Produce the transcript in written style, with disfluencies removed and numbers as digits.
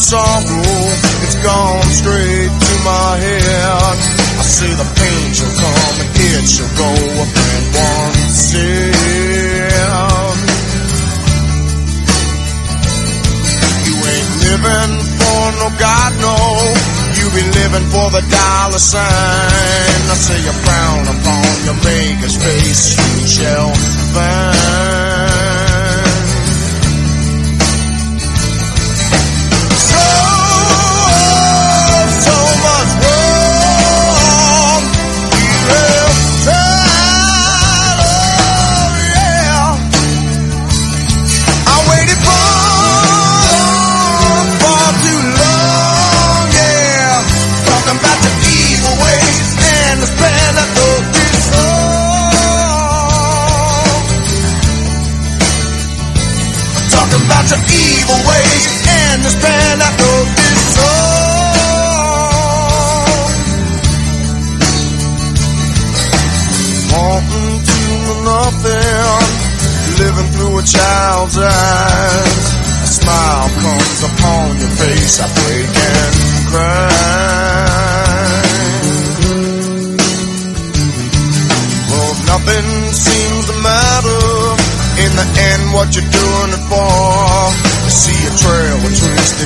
sorrow, it's gone straight to my head. I say the pain shall come and it shall go, a friend once said. You ain't living for no God, no. You be living for the dollar sign. I say you frown upon your maker's face, you shall find. Some evil ways and the span I know this song. Wanting to know nothing, living through a child's eyes. A smile comes upon your face, I break and cry. Well, nothing seems to matter. In the end, what you're doing it for? You see a trail of twisted